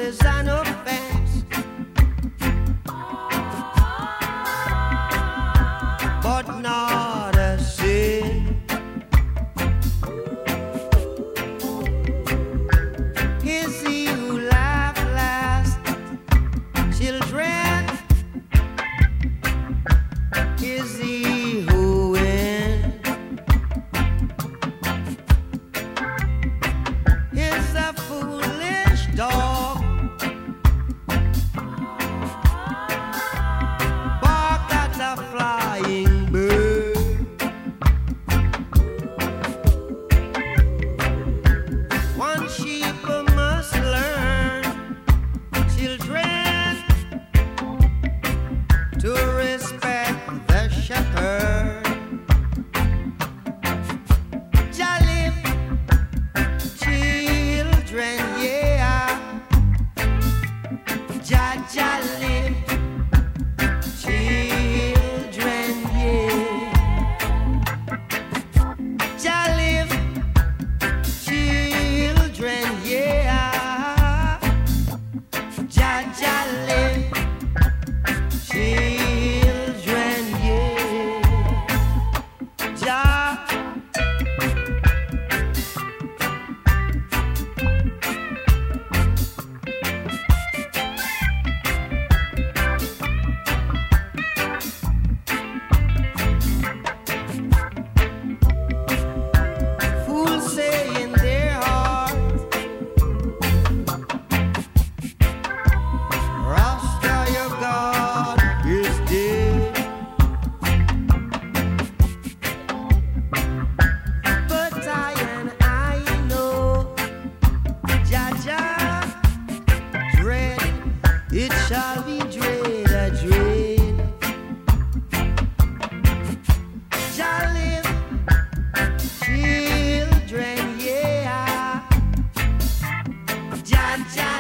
is an offense, but not a sin. Is he who laugh last, children? Is he who wins? Is a foolish dog bark at a flying bird? One sheep must learn, children, to respect the shepherd. Jolly children, yeah. Jolly children, yeah. Jolly children, yeah. Jolly children, yeah. Jah. Fools say in their heart, Rasta, your God is dead. But I know, Jah, dread, it shall be dread, a dread. Jah live, children, yeah. Jah